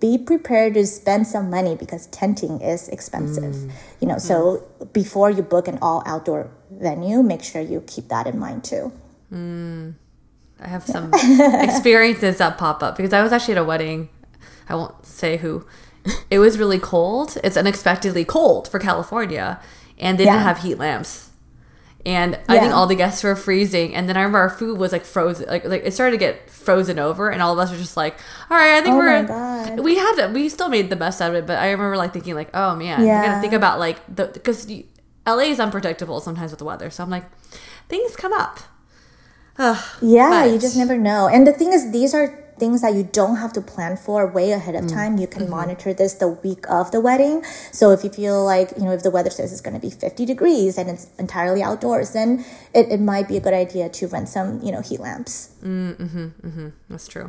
be prepared to spend some money because tenting is expensive. Mm. You know, so mm. before you book an all outdoor venue, make sure you keep that in mind too. Mm. I have some experiences that pop up because I was actually at a wedding. I won't say who. It was really cold. It's unexpectedly cold for California, and they yeah. didn't have heat lamps. And yeah. I think all the guests were freezing. And then I remember our food was like frozen. Like, like it started to get frozen over. And all of us were just like, all right, I think oh we're... my God. We had to, we still made the best out of it. But I remember like thinking like, oh man, yeah. you got to think about like... the Because L A is unpredictable sometimes with the weather. So I'm like, things come up. Ugh, yeah, but. You just never know. And the thing is, these are things that you don't have to plan for way ahead of time. You can mm-hmm. monitor this the week of the wedding. So if you feel like, you know, if the weather says it's going to be fifty degrees and it's entirely outdoors, then it, it might be a good idea to rent some, you know, heat lamps. Mm-hmm, mm-hmm. That's true.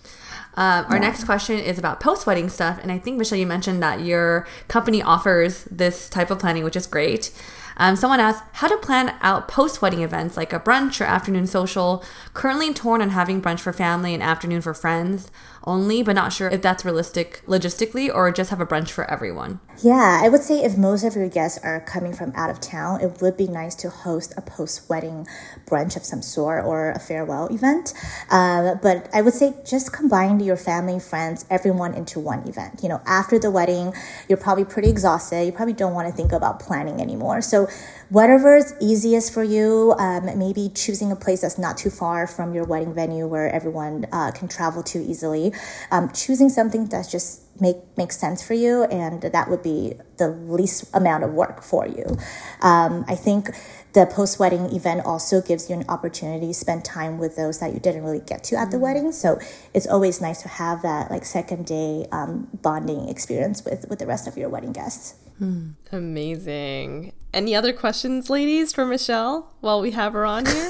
Um, our yeah. next question is about post-wedding stuff. And I think, Michelle, you mentioned that your company offers this type of planning, which is great. Um, someone asked how to plan out post-wedding events like a brunch or afternoon social. Currently torn on having brunch for family and afternoon for friends only, but not sure if that's realistic logistically or just have a brunch for everyone. Yeah, I would say if most of your guests are coming from out of town, it would be nice to host a post-wedding brunch of some sort or a farewell event. Uh, but I would say just combine your family, friends, everyone into one event. You know, after the wedding, you're probably pretty exhausted. You probably don't want to think about planning anymore. So whatever is easiest for you, um, maybe choosing a place that's not too far from your wedding venue where everyone uh, can travel to easily. Um, choosing something that just make makes sense for you, and that would be the least amount of work for you. Um, I think the post-wedding event also gives you an opportunity to spend time with those that you didn't really get to at the wedding. So it's always nice to have that like second day um, bonding experience with, with the rest of your wedding guests. Hmm. Amazing. Any other questions, ladies, for Michelle while we have her on here?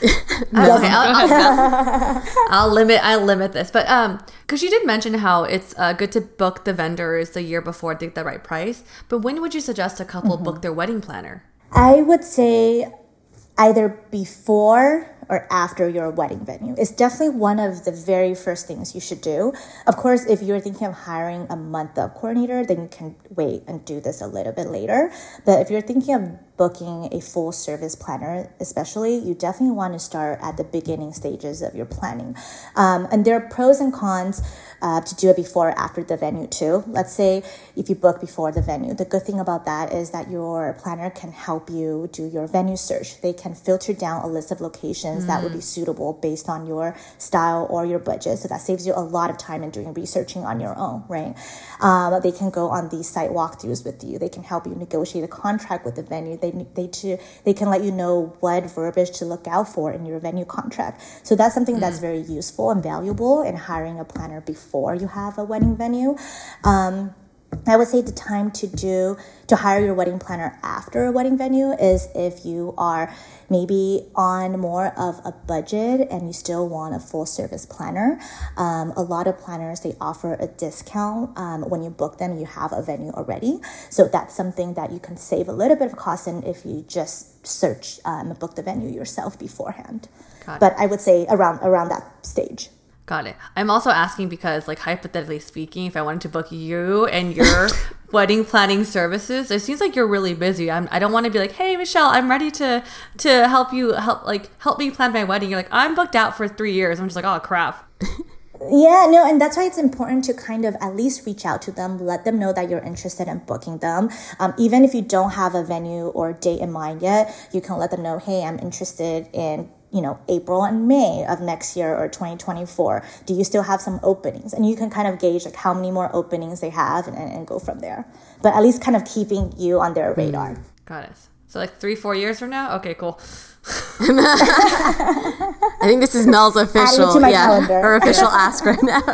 no. Okay, I'll, I'll, I'll limit I'll limit this, but um, because you did mention how it's uh, good to book the vendors the year before to get the right price. But when would you suggest a couple mm-hmm. book their wedding planner? I would say either before or after your wedding venue. It's definitely one of the very first things you should do. Of course, if you're thinking of hiring a month-up coordinator, then you can wait and do this a little bit later. But if you're thinking of booking a full-service planner, especially, you definitely want to start at the beginning stages of your planning. Um, and there are pros and cons uh, to do it before or after the venue too. Let's say if you book before the venue, the good thing about that is that your planner can help you do your venue search. They can filter down a list of locations mm. that would be suitable based on your style or your budget. So that saves you a lot of time in doing researching on your own, right? Um, they can go on these site walkthroughs with you. They can help you negotiate a contract with the venue. They they to they can let you know what verbiage to look out for in your venue contract. So that's something mm. that's very useful and valuable in hiring a planner before you have a wedding venue. Um, I would say the time to do to hire your wedding planner after a wedding venue is if you are maybe on more of a budget and you still want a full service planner. Um, a lot of planners, they offer a discount um, when you book them, you have a venue already. So that's something that you can save a little bit of cost in if you just search um, and book the venue yourself beforehand. But I would say around around that stage. Got it. I'm also asking because, like, hypothetically speaking, if I wanted to book you and your wedding planning services, it seems like you're really busy. I'm, I don't want to be like, hey, Michelle, I'm ready to to help you help like help me plan my wedding. You're like, I'm booked out for three years. I'm just like, oh crap. Yeah, no, and that's why it's important to kind of at least reach out to them, let them know that you're interested in booking them. Um, even if you don't have a venue or date in mind yet, you can let them know, hey, I'm interested in, you know, April and May of next year or twenty twenty-four. Do you still have some openings? And you can kind of gauge like how many more openings they have and, and go from there. But at least kind of keeping you on their radar. Got it. So like three, four years from now? Okay, cool. I think this is Mel's official, yeah, calendar. Her official ask right now.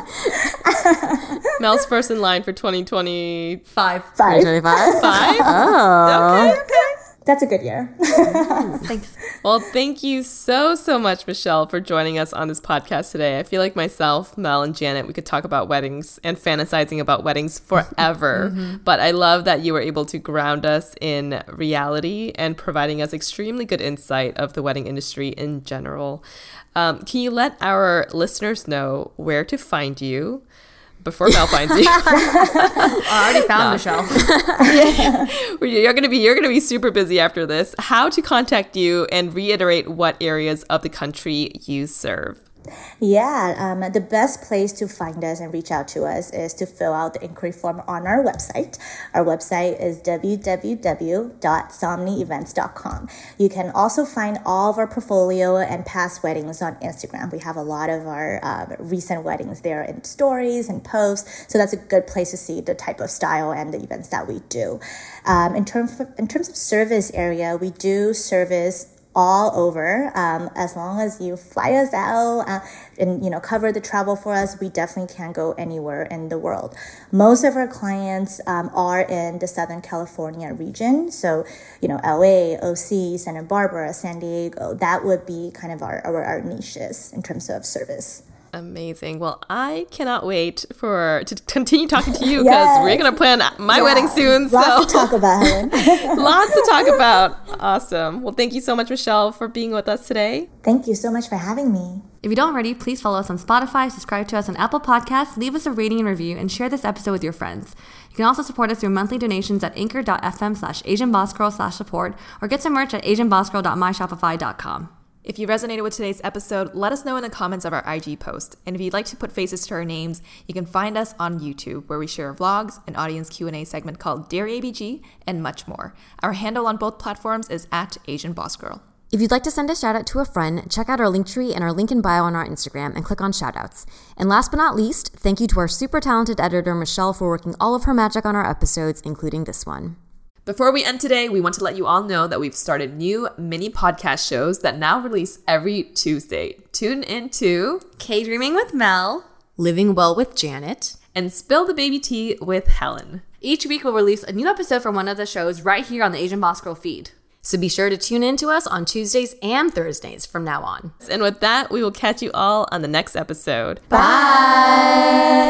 Mel's first in line for twenty twenty-five. Five. twenty twenty-five? Five? Oh. Okay, okay. That's a good year. Thanks. Well, thank you so, so much, Michelle, for joining us on this podcast today. I feel like myself, Mel, and Janet, we could talk about weddings and fantasizing about weddings forever. Mm-hmm. But I love that you were able to ground us in reality and providing us extremely good insight of the wedding industry in general. Um, can you let our listeners know where to find you, before Mel finds you. I already found Michelle. You're gonna be you're gonna be super busy after this. How to contact you and reiterate what areas of the country you serve. Yeah, um, the best place to find us and reach out to us is to fill out the inquiry form on our website. Our website is w w w dot somni events dot com. You can also find all of our portfolio and past weddings on Instagram. We have a lot of our um, recent weddings there in stories and posts, so that's a good place to see the type of style and the events that we do. Um, in terms of, in terms of service area, we do service all over. Um, as long as you fly us out uh, and, you know, cover the travel for us, we definitely can go anywhere in the world. Most of our clients um, are in the Southern California region. So, you know, L A, O C, Santa Barbara, San Diego, that would be kind of our, our, our niches in terms of service. Amazing. Well, I cannot wait for to continue talking to you because Yes. we're going to plan my Yeah. wedding soon. Lots so to talk about, Helen. Lots to talk about. Awesome. Well, thank you so much, Michelle, for being with us today. Thank you so much for having me. If you don't already, please follow us on Spotify, subscribe to us on Apple Podcasts, leave us a rating and review, and share this episode with your friends. You can also support us through monthly donations at anchor.fm slash asianbossgirl slash support or get some merch at asianbossgirl dot my shopify dot com. If you resonated with today's episode, let us know in the comments of our I G post. And if you'd like to put faces to our names, you can find us on YouTube, where we share vlogs, an audience Q and A segment called Dear A B G, and much more. Our handle on both platforms is at Asian Boss Girl. If you'd like to send a shout out to a friend, check out our link tree and our link in bio on our Instagram and click on shoutouts. And last but not least, thank you to our super talented editor, Michelle, for working all of her magic on our episodes, including this one. Before we end today, we want to let you all know that we've started new mini podcast shows that now release every Tuesday. Tune into K-Dreaming with Mel. Living Well with Janet. and Spill the Baby Tea with Helen. Each week we'll release a new episode from one of the shows right here on the Asian Boss Girl feed. So be sure to tune in to us on Tuesdays and Thursdays from now on. And with that, we will catch you all on the next episode. Bye.